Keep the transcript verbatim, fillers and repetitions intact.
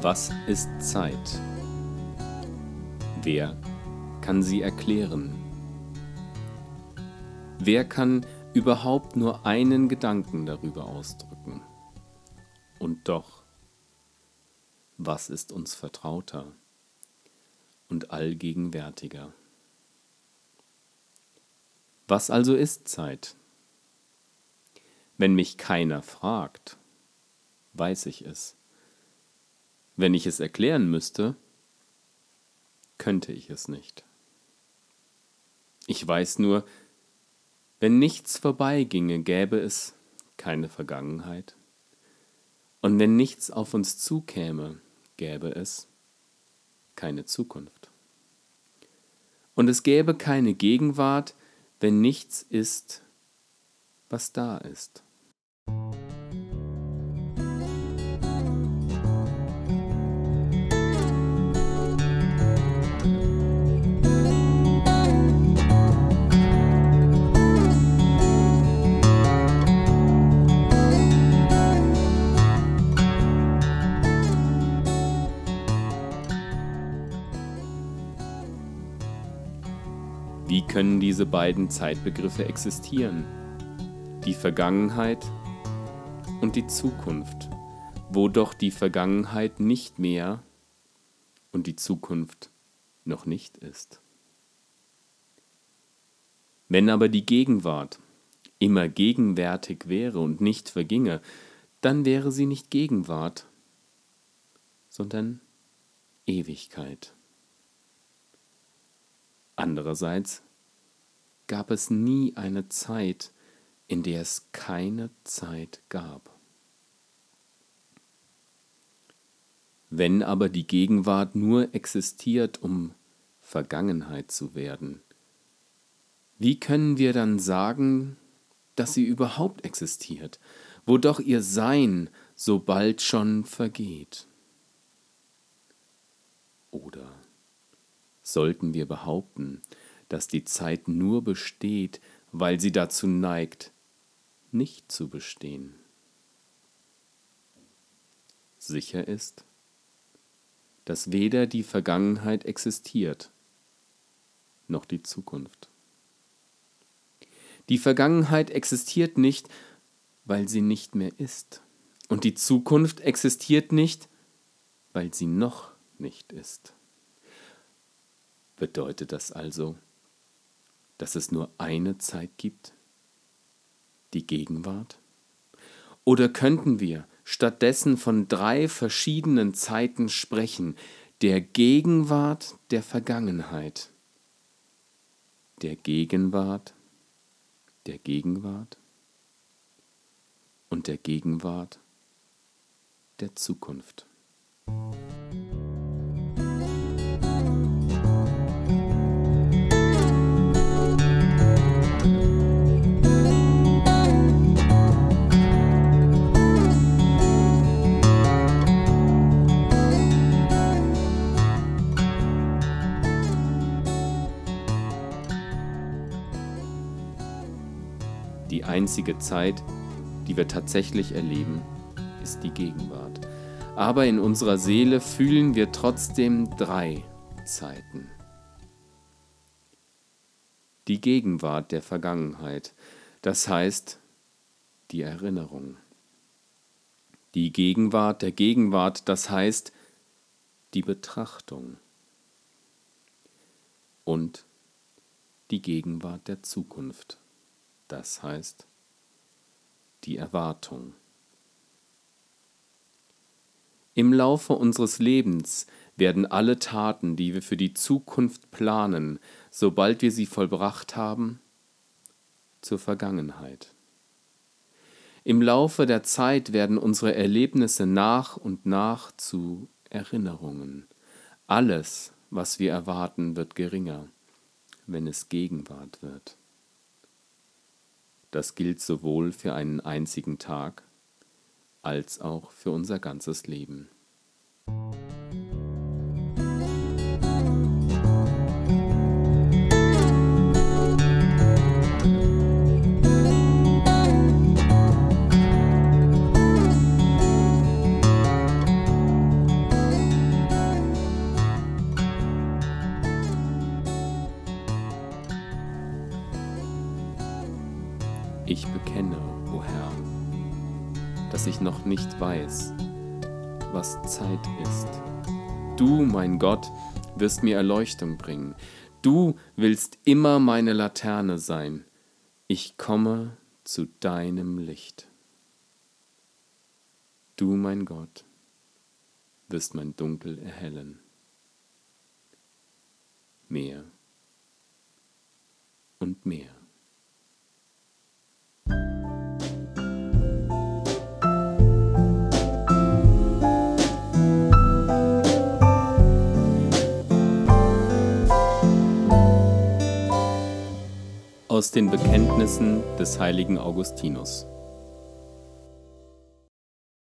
Was ist Zeit? Wer kann sie erklären? Wer kann überhaupt nur einen Gedanken darüber ausdrücken? Und doch, was ist uns vertrauter und allgegenwärtiger? Was also ist Zeit? Wenn mich keiner fragt, weiß ich es. Wenn ich es erklären müsste, könnte ich es nicht. Ich weiß nur, wenn nichts vorbeiginge, gäbe es keine Vergangenheit. Und wenn nichts auf uns zukäme, gäbe es keine Zukunft. Und es gäbe keine Gegenwart, wenn nichts ist, was da ist. Wie können diese beiden Zeitbegriffe existieren? Die Vergangenheit und die Zukunft, wo doch die Vergangenheit nicht mehr und die Zukunft noch nicht ist. Wenn aber die Gegenwart immer gegenwärtig wäre und nicht verginge, dann wäre sie nicht Gegenwart, sondern Ewigkeit. Andererseits gab es nie eine Zeit, in der es keine Zeit gab. Wenn aber die Gegenwart nur existiert, um Vergangenheit zu werden, wie können wir dann sagen, dass sie überhaupt existiert, wo doch ihr Sein so bald schon vergeht? Oder sollten wir behaupten, dass die Zeit nur besteht, weil sie dazu neigt, nicht zu bestehen? Sicher ist, dass weder die Vergangenheit existiert, noch die Zukunft. Die Vergangenheit existiert nicht, weil sie nicht mehr ist. Und die Zukunft existiert nicht, weil sie noch nicht ist. Bedeutet das also, dass es nur eine Zeit gibt, die Gegenwart? Oder könnten wir stattdessen von drei verschiedenen Zeiten sprechen, der Gegenwart der Vergangenheit, der Gegenwart der Gegenwart und der Gegenwart der Zukunft? Die einzige Zeit, die wir tatsächlich erleben, ist die Gegenwart. Aber in unserer Seele fühlen wir trotzdem drei Zeiten. Die Gegenwart der Vergangenheit, das heißt die Erinnerung. Die Gegenwart der Gegenwart, das heißt die Betrachtung. Und die Gegenwart der Zukunft. Das heißt, die Erwartung. Im Laufe unseres Lebens werden alle Taten, die wir für die Zukunft planen, sobald wir sie vollbracht haben, zur Vergangenheit. Im Laufe der Zeit werden unsere Erlebnisse nach und nach zu Erinnerungen. Alles, was wir erwarten, wird geringer, wenn es Gegenwart wird. Das gilt sowohl für einen einzigen Tag als auch für unser ganzes Leben. erinnere, o Herr, dass ich noch nicht weiß, was Zeit ist. Du, mein Gott, wirst mir Erleuchtung bringen. Du willst immer meine Laterne sein. Ich komme zu deinem Licht. Du, mein Gott, wirst mein Dunkel erhellen. Mehr und mehr. Aus den Bekenntnissen des heiligen Augustinus.